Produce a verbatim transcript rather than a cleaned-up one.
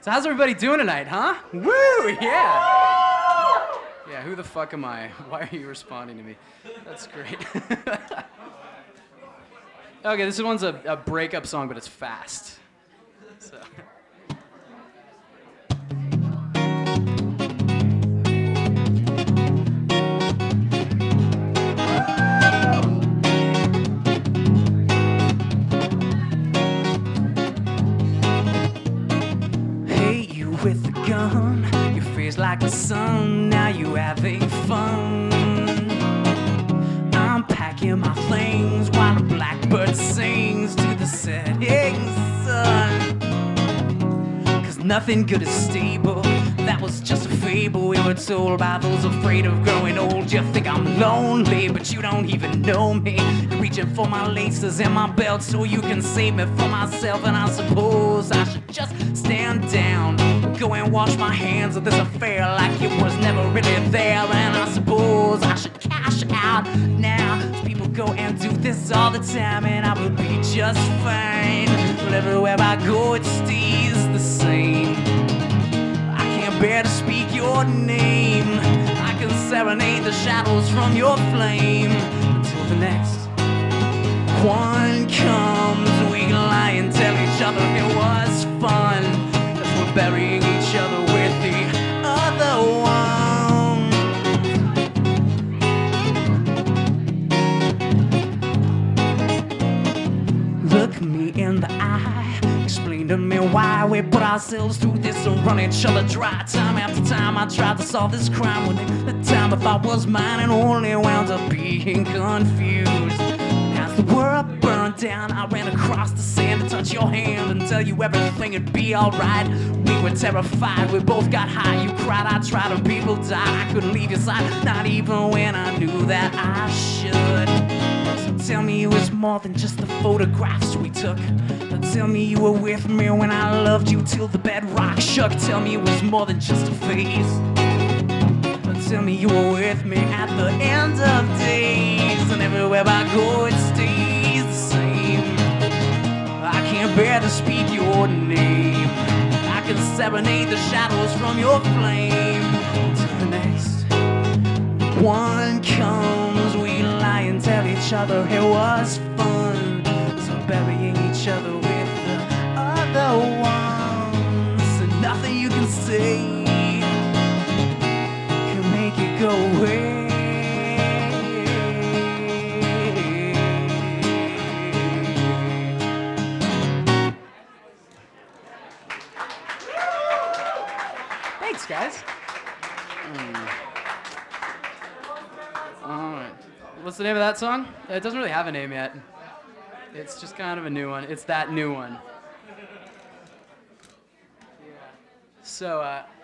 So how's everybody doing tonight, huh? Woo, yeah. Yeah, who the fuck am I? Why are you responding to me? That's great. Okay, this one's a, a breakup song, but it's fast. So. With a gun, your face like the sun, now you having fun. I'm packing my things while a blackbird sings to the setting sun. Cause nothing good is stable, that was just a fable we were told by those afraid of growing old. You think I'm lonely, but you don't even know me. You're reaching for my laces and my belt so you can save me from myself. And I suppose I should just stand down, go and wash my hands of this affair like it was never really there. And I suppose I should cash out now. People go and do this all the time and I will be just fine. But everywhere I go it stays the same. I can't bear to speak your name. I can serenade the shadows from your flame. Until the next one comes, we can lie and tell each other it was fun. As we're burying each other with the other one. Look me in the eye, explain to me why we put ourselves through this and run each other dry. Time after time I tried to solve this crime when the time I thought was mine and only wound up being confused. As the world burned down, I ran across the sand to touch your hand and tell you everything would be alright. We were terrified, we both got high. You cried, I tried, and people died. I couldn't leave your side, not even when I knew that I should. So tell me it was more than just the photographs we took. Tell me you were with me when I loved you till the bedrock shook. Tell me it was more than just a phase. Tell me you were with me at the end of days. And everywhere I go it stays the same. I can't bear to speak your name. I can serenade the shadows from your flame. Until the next one comes, we lie and tell each other it was fun. So burying each other with the other ones. And nothing you can say make it go away. Thanks, guys. Mm. All right. What's the name of that song? It doesn't really have a name yet. It's just kind of a new one. It's that new one. So, uh,